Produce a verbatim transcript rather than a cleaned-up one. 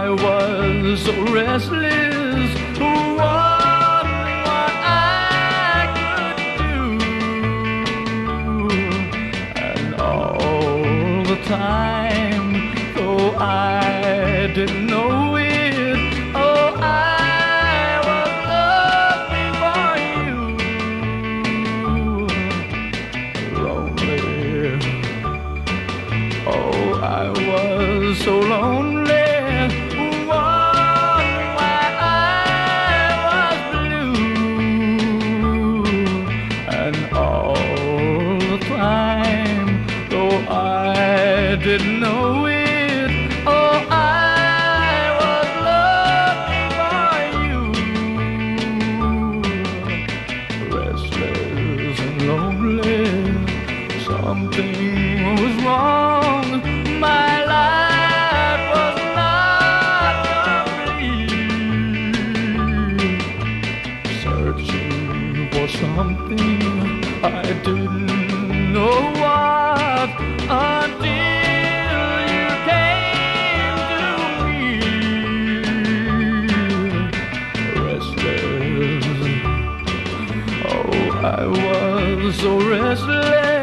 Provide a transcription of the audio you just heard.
I was so restless, wondering what I could do. And all the time, though I didn't know it, oh, I was looking for you. Lonely, oh, I was so lonely. I didn't know it. Oh, I was looking for you. Restless and lonely. Something was wrong. My life was not complete. Searching for something I didn't know what. Until you came to me, restless. Oh, I was so restless.